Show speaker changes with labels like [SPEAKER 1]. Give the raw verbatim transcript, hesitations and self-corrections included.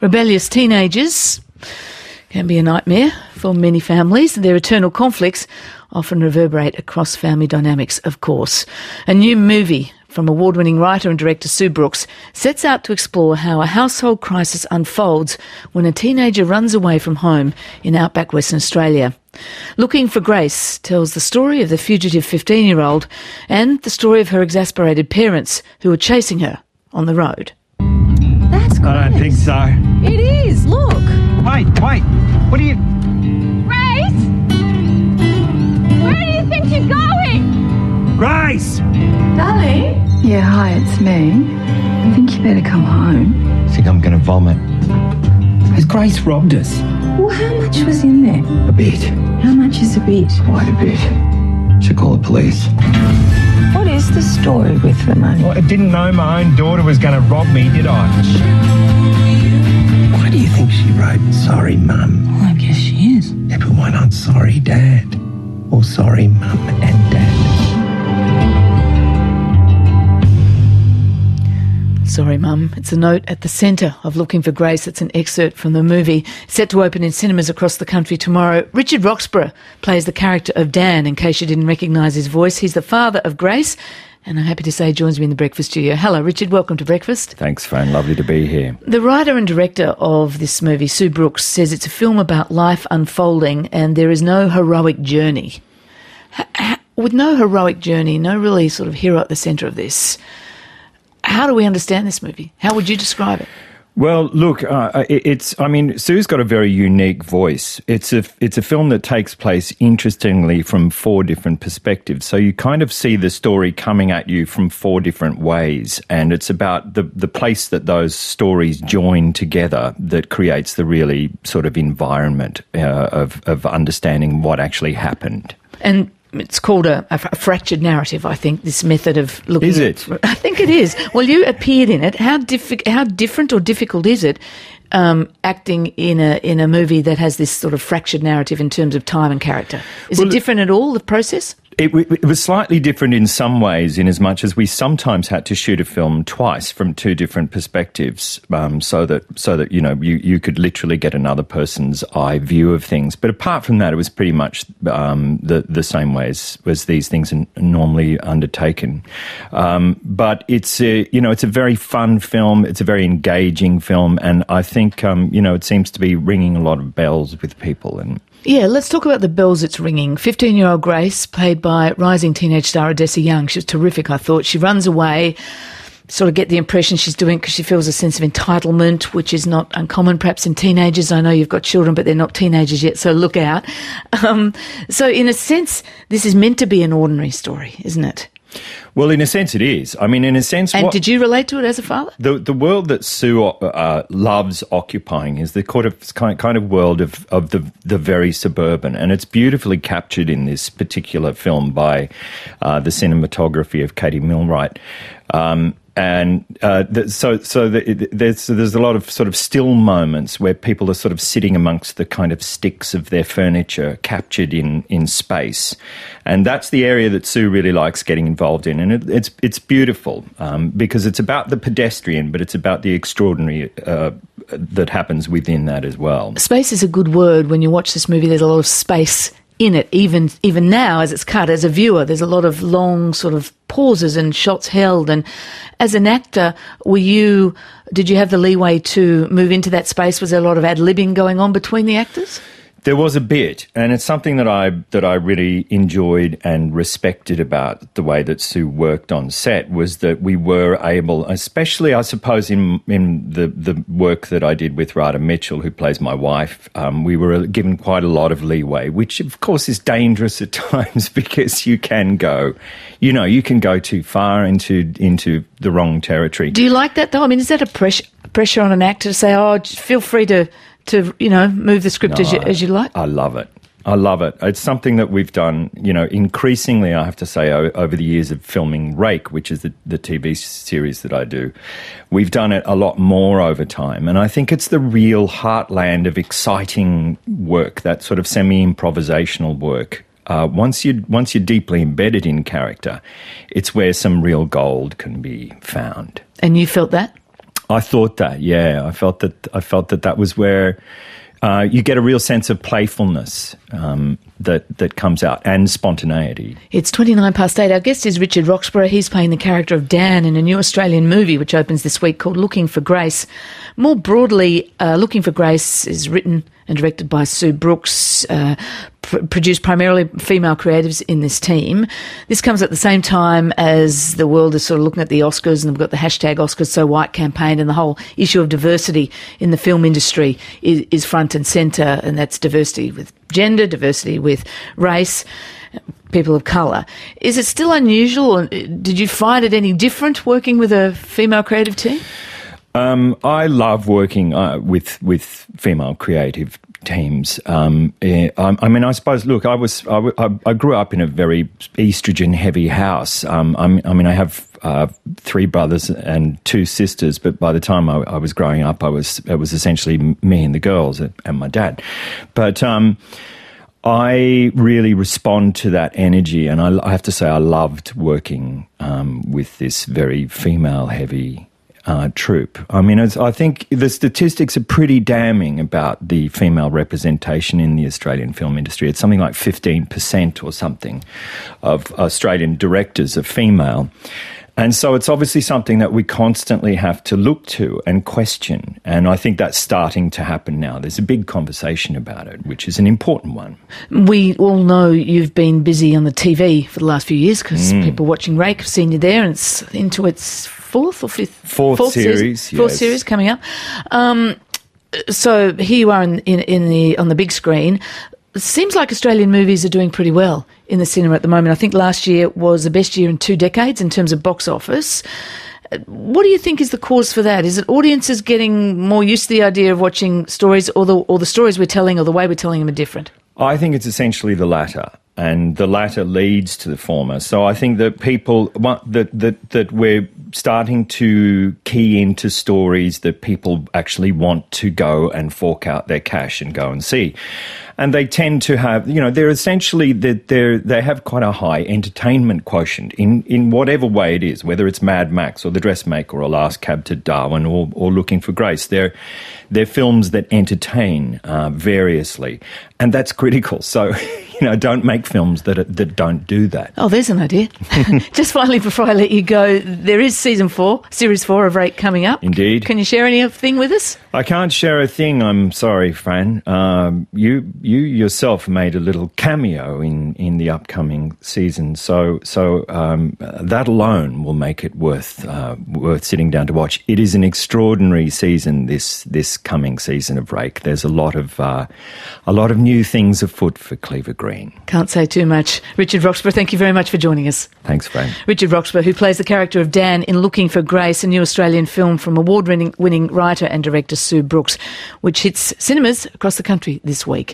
[SPEAKER 1] Rebellious teenagers can be a nightmare for many families. Their eternal conflicts often reverberate across family dynamics, of course. A new movie from award-winning writer and director Sue Brooks sets out to explore how a household crisis unfolds when a teenager runs away from home in outback Western Australia. Looking for Grace tells the story of the fugitive fifteen-year-old and the story of her exasperated parents who are chasing her on the road.
[SPEAKER 2] That's Grace.
[SPEAKER 3] I don't think so.
[SPEAKER 2] It is, look.
[SPEAKER 3] Wait, wait, what are you...
[SPEAKER 4] Grace? Where do you think you're going?
[SPEAKER 3] Grace!
[SPEAKER 4] Darling?
[SPEAKER 5] Yeah, hi, it's me. I think you better come home.
[SPEAKER 3] I think I'm going to vomit. Has Grace robbed us?
[SPEAKER 5] Well, how much was in there?
[SPEAKER 3] A bit.
[SPEAKER 5] How much is a bit?
[SPEAKER 3] Quite a bit. Should call the police.
[SPEAKER 5] What is the story with the money?
[SPEAKER 3] Well, I didn't know my own daughter was going to rob me, did I? Why do you think she wrote, sorry, Mum?
[SPEAKER 5] Well, I guess she is.
[SPEAKER 3] Yeah, but why not sorry, Dad? Or sorry, Mum and Dad?
[SPEAKER 1] Sorry, Mum. It's a note at the centre of Looking for Grace. It's an excerpt from the movie, set to open in cinemas across the country tomorrow. Richard Roxburgh plays the character of Dan, in case you didn't recognise his voice. He's the father of Grace, and I'm happy to say he joins me in the Breakfast Studio. Hello, Richard. Welcome to Breakfast.
[SPEAKER 6] Thanks, Fran. Lovely to be here.
[SPEAKER 1] The writer and director of this movie, Sue Brooks, says it's a film about life unfolding and there is no heroic journey. H- h- with no heroic journey, no really sort of hero at the centre of this, how do we understand this movie? How would you describe it?
[SPEAKER 6] Well, look, uh, it, it's, I mean, Sue's got a very unique voice. It's a, it's a film that takes place, interestingly, from four different perspectives. So you kind of see the story coming at you from four different ways. And it's about the, the place that those stories join together that creates the really sort of environment uh, of, of understanding what actually happened.
[SPEAKER 1] And it's called a, a fractured narrative, I think, this method of looking
[SPEAKER 6] Is
[SPEAKER 1] at...
[SPEAKER 6] it?
[SPEAKER 1] I think it is. Well, you appeared in it. How, diffi- how different or difficult is it um, acting in a in a movie that has this sort of fractured narrative in terms of time and character? Is
[SPEAKER 6] well,
[SPEAKER 1] it different at all, the process?
[SPEAKER 6] It, it was slightly different in some ways, in as much as we sometimes had to shoot a film twice from two different perspectives, um, so that so that you know you, you could literally get another person's eye view of things. But apart from that, it was pretty much um, the the same way as, as these things are normally undertaken. Um, but it's a, you know it's a very fun film. It's a very engaging film, and I think um, you know it seems to be ringing a lot of bells with people. And
[SPEAKER 1] yeah, let's talk about the bells it's ringing. fifteen-year-old Grace, played by rising teenage star Odessa Young. She was terrific, I thought. She runs away, sort of get the impression she's doing because she feels a sense of entitlement, which is not uncommon perhaps in teenagers. I know you've got children, but they're not teenagers yet, so look out. Um, so in a sense, this is meant to be an ordinary story, isn't it?
[SPEAKER 6] Well, in a sense, it is. I mean, in a sense...
[SPEAKER 1] And
[SPEAKER 6] what,
[SPEAKER 1] did you relate to it as a father?
[SPEAKER 6] The the world that Sue uh, loves occupying is the kind of kind kind of world of, of the the very suburban, and it's beautifully captured in this particular film by uh, the cinematography of Katie Milwright. Um, And uh, the, so, so the, there's there's a lot of sort of still moments where people are sort of sitting amongst the kind of sticks of their furniture, captured in, in space, and that's the area that Sue really likes getting involved in, and it, it's it's beautiful um, because it's about the pedestrian, but it's about the extraordinary uh, that happens within that as well.
[SPEAKER 1] Space is a good word. When you watch this movie, there's a lot of space in it, even even now as it's cut, as a viewer, there's a lot of long sort of pauses and shots held. And as an actor, were you, did you have the leeway to move into that space? Was there a lot of ad-libbing going on between the actors?
[SPEAKER 6] There was a bit, and it's something that I that I really enjoyed and respected about the way that Sue worked on set, was that we were able, especially I suppose in in the, the work that I did with Radha Mitchell, who plays my wife, um, we were given quite a lot of leeway, which of course is dangerous at times because you can go, you know, you can go too far into into the wrong territory.
[SPEAKER 1] Do you like that though? I mean, is that a pressure pressure on an actor to say, oh, just feel free to to, you know, move the script
[SPEAKER 6] no,
[SPEAKER 1] as you, as you like?
[SPEAKER 6] I love it. I love it. It's something that we've done, you know, increasingly, I have to say, o- over the years of filming Rake, which is the, the T V series that I do. We've done it a lot more over time. And I think it's the real heartland of exciting work, that sort of semi-improvisational work. Uh, once you once you're deeply embedded in character, it's where some real gold can be found.
[SPEAKER 1] And you felt that?
[SPEAKER 6] I thought that, yeah. I felt that I felt that that was where uh, you get a real sense of playfulness um, that that comes out, and spontaneity.
[SPEAKER 1] It's twenty-nine past eight. Our guest is Richard Roxburgh. He's playing the character of Dan in a new Australian movie which opens this week called Looking for Grace. More broadly, uh, Looking for Grace is written and directed by Sue Brooks, uh, pr- produced primarily female creatives in this team. This comes at the same time as the world is sort of looking at the Oscars, and we've got the hashtag Oscars So White campaign, and the whole issue of diversity in the film industry is, is front and centre, and that's diversity with gender, diversity with race, people of colour. Is it still unusual, or did you find it any different working with a female creative team?
[SPEAKER 6] Um, I love working uh, with with female creative teams. Um, eh, I, I mean, I suppose. Look, I was I, I grew up in a very estrogen-heavy house. Um, I'm, I mean, I have uh, three brothers and two sisters, but by the time I, I was growing up, I was it was essentially me and the girls and my dad. But um, I really respond to that energy, and I, I have to say, I loved working um, with this very female-heavy Uh, troop. I mean, it's, I think the statistics are pretty damning about the female representation in the Australian film industry. It's something like fifteen percent or something of Australian directors are female. And so it's obviously something that we constantly have to look to and question. And I think that's starting to happen now. There's a big conversation about it, which is an important one.
[SPEAKER 1] We all know you've been busy on the T V for the last few years because mm. people watching Rake have seen you there, and it's into its fourth or fifth?
[SPEAKER 6] Fourth, fourth series,
[SPEAKER 1] series, Fourth
[SPEAKER 6] yes.
[SPEAKER 1] series coming up. Um, so here you are in, in, in the on the big screen. It seems like Australian movies are doing pretty well in the cinema at the moment. I think last year was the best year in two decades in terms of box office. What do you think is the cause for that? Is it audiences getting more used to the idea of watching stories, or the, or the stories we're telling or the way we're telling them are different?
[SPEAKER 6] I think it's essentially the latter, and the latter leads to the former. So I think that people, that that that we're starting to key into stories that people actually want to go and fork out their cash and go and see. And they tend to have, you know, they're essentially, they're, they're, they have quite a high entertainment quotient in, in whatever way it is, whether it's Mad Max or The Dressmaker or Last Cab to Darwin or, or Looking for Grace. They're, they're films that entertain uh, variously, and that's critical. So, you know, don't make films that that don't do that.
[SPEAKER 1] Oh, there's an idea. Just finally, before I let you go, there is season four, series four of Rake coming up.
[SPEAKER 6] Indeed.
[SPEAKER 1] Can you share anything with us?
[SPEAKER 6] I can't share a thing, I'm sorry, Fran. Um, you you yourself made a little cameo in, in the upcoming season, so so um, that alone will make it worth uh, worth sitting down to watch. It is an extraordinary season, this this coming season of Rake. There's a lot of uh, a lot of new things afoot for Cleaver Green.
[SPEAKER 1] Can't say too much. Richard Roxburgh, thank you very much for joining us.
[SPEAKER 6] Thanks, Fran.
[SPEAKER 1] Richard Roxburgh, who plays the character of Dan in Looking for Grace, a new Australian film from award-winning winning writer and director Sue Brooks, which hits cinemas across the country this week.